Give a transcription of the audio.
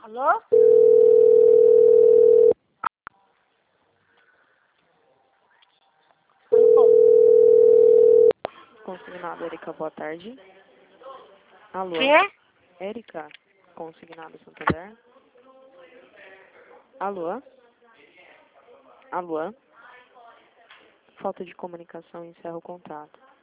Alô? Consignado, Erika, boa tarde. Alô? Quem é? Erika, consignado Santander. Alô? Alô? Falta de comunicação, encerra o contrato.